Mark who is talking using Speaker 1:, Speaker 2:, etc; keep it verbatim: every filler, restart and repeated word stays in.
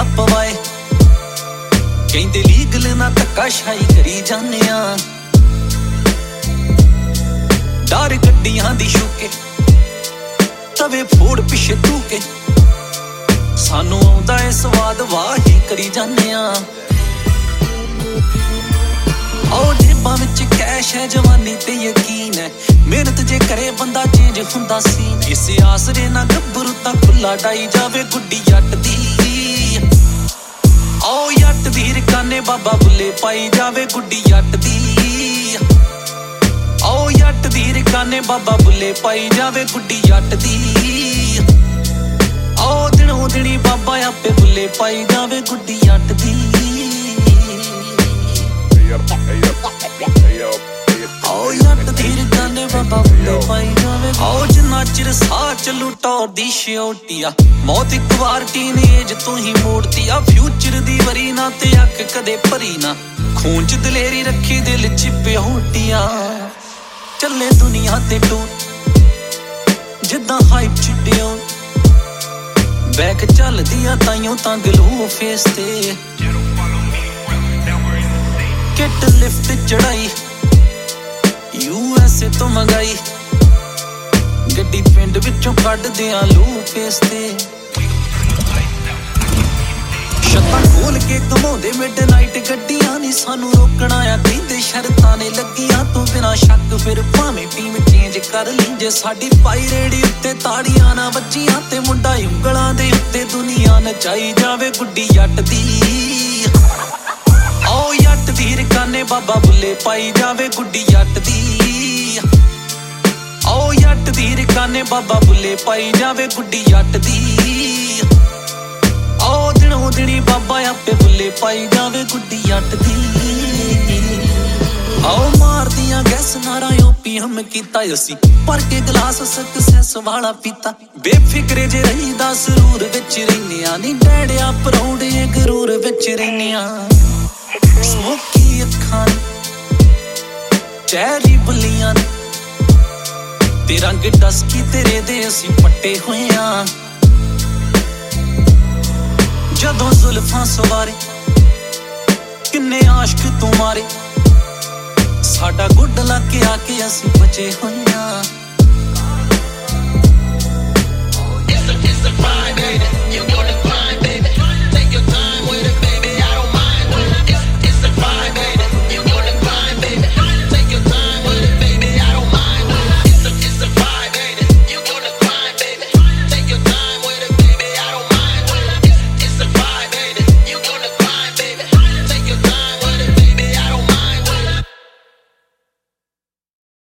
Speaker 1: ਪਵਾਏ ਕਹਿੰਦੇ ਲੀਗਲ ਨਾ ਧੱਕਾਸ਼ਾਹੀ ਕਰੀ ਜਾਂਦੇ ਆ ਡਰ ਗੱਡੀਆਂ ਦੀ ਸ਼ੂਕੇ ਤਵੇ ਫੋੜ ਪਿੱਛੇ ਤੂੰ ਕੇ ਸਾਨੂੰ ਆਉਂਦਾ ਏ ਸਵਾਦ ਵਾਹੀ ਕਰੀ ਜਾਂਦੇ ਆ ਉਹ ਜੇਬਾਂ ਵਿੱਚ ਕੈਸ਼ ਹੈ ਜਵਾਨੀ ਤੇ ਯਕੀਨ ਹੈ ਮਿਹਨਤ ਜੇ ਕਰੇ ਬੰਦਾ ਚੇਂਜ ਹੁੰਦਾ ਸੀ ਇਸੇ ਆਸਰੇ ਨਾ ਗੱਭਰੂ ਤਾਂ ਖੁੱਲਾ ਡਾਈ ਜਾਵੇ ਗੁੱਡੀ ਜੱਟ ਦੀ ਆਓ ਜੱਟ ਦੀ ਰਕਾਨੇ ਬਾਬਾ ਬੁੱਲੇ ਪਾਈ ਜਾਵੇ ਗੁੱਡੀ ਜੱਟ ਦੀ ਆਓ ਜੱਟ ਦੀ ਰਕਾਨੇ ਬਾਬਾ ਬੁੱਲੇ ਪਾਈ ਜਾਵੇ ਗੁੱਡੀ ਜੱਟ ਦੀ ਆਓ ਦਿਨੋਂ ਦਿਨੀ ਬਾਬਾ ਆਪੇ ਬੁੱਲੇ ਪਾਈ ਜਾਵੇ ਗੁੱਡੀ ਜੱਟ ਦੀ ਆਓ ਜੱਟ ਦੀ ਰਕਾਨੇ ਬਾਬਾ ਬੁੱਲੇ ਪਾਈ ਜਾਵੇ ਆਓ ਜਿੰਨਾ ਚਿਰ ਸਾਹ ਚੱਲੂ ਟੌਰ ਦੀ ਸ਼ਿਓਟੀਆ ਮੌਤ ਇੱਕ ਵਾਰ ਟੀਨੇਜ ਤੋਂ ਹੀ ਮੋੜਦੀ ਆ ਫਿਊਚਰ ਦੀ ਵਰੀ ਨਾ ਤੇ ਅੱਖ ਕਦੇ ਭਰੀ ਨਾ ਖੂਨ ਚ ਦਲੇਰੀ ਰੱਖੀ ਦਿਲ ਚ ਪਿਓਟੀਆ ਚੱਲੇ ਦੁਨੀਆ ਤੇ ਟੂਰ ਜਿੱਦਾਂ ਹਾਈਪ ਛਿੱਡਿਓ ਬੈਕ ਚੱਲਦੀ ਆ ਤਾਈਓ ਤਾਂ ਗਲੂ ਫੇਸ ਤੇ ਕਿਟ ਲਿਫਟ ਚੜਾਈ ਯੂ ਐਸ ਏ ਤੋਂ ਮੰਗਾਈ ਗੱਡੀ ਪਿੰਡ ਵਿੱਚੋਂ ਕੱਢਦੇ ਆ ਲੂ ਫੇਸ ਤੇ ਛੱਤਾਂ ਖੋਲ ਕੇ ਘਮਾਉਂਦੇ ਮਿਡਨਾਈਟ ਗੱਡੀਆਂ ਨੀ ਸਾਨੂੰ ਰੋਕਣਾ ਆ ਕਹਿੰਦੇ ਸ਼ਰਤਾਂ ਨੇ ਲੱਗੀਆਂ ਤੋਂ ਬਿਨਾਂ ਸ਼ੱਕ ਫਿਰ ਭਾਵੇਂ ਟੀਮ ਚੇਂਜ ਕਰ ਲਈ ਜੇ ਸਾਡੀ ਪਾਈ ਰੇੜੀ ਉੱਤੇ ਤਾੜੀਆਂ ਨਾ ਵੱਜੀਆਂ ਤੇ ਮੁੰਡਾ ਉਂਗਲਾਂ ਦੇ ਉੱਤੇ ਦੁਨੀਆ ਨਚਾਈ ਜਾਵੇ ਗੁੱਡੀ ਜੱਟ ਦੀ ਆਓ ਜੱਟ ਦੀ ਰਕਾਨੇ ਬਾਬਾ ਬੁੱਲੇ ਪਾਈ ਜਾਵੇ ਗੁੱਡੀ ਜੱਟ ਦੀ ਆਓ ਜੱਟ ਦੀ ਰਕਾਨੇ ਬਾਬਾ ਬੁੱਲੇ ਪਾਈ ਜਾਵੇ ਗੁੱਡੀ ਜੱਟ ਦੀ ਆਓ ਦਿਨੋਂ ਦਿਨੀ ਬਾਬਾ ਆਪੇ ਬੁੱਲੇ ਪਾਈ ਜਾਵੇ ਗੁੱਡੀ ਜੱਟ ਦੀ ਆਓ ਮਾਰਦੀਆਂ ਗੈਸ ਨਾਰਾਂ ਓਪੀਐਮ ਕੀਤਾ ਅਸੀਂ ਭਰ ਕੇ ਗਲਾਸ ਸਕਸੈਸ ਵਾਲਾ ਪੀਤਾ ਬੇਫਿਕਰੇ ਜੇ ਰਹੀਦਾ ਸਰੂਰ ਵਿੱਚ ਰਹਿੰਦੇ ਆ ਨੀ ਡੈੜਿਆ ਪਰੌਂਡੇ ਗਰੂਰ ਵਿੱਚ ਰਹਿੰਦੇ ਆ ਸਮੋਕੀ ਅੱਖਾਂ ਚੈਰੀ ਬੁੱਲੀਆਂ ਤੇ ਰੰਗ ਡਸਕੀ ਤੇਰੇ ਦੇ ਅਸੀਂ ਪੱਟੇ ਹੋਏ ਆ ਜਦੋਂ ਜ਼ੁਲਫਾਂ ਸਵਾਰੇ ਕਿੰਨੇ ਆਸ਼ਕ ਤੂੰ ਮਾਰੇ ਸਾਡਾ ਗੁੱਡ ਲੱਗ ਕੇ ਆ ਕੇ ਅਸੀਂ ਬਚੇ ਹੋਏ ਆ It's a, it's a Friday, you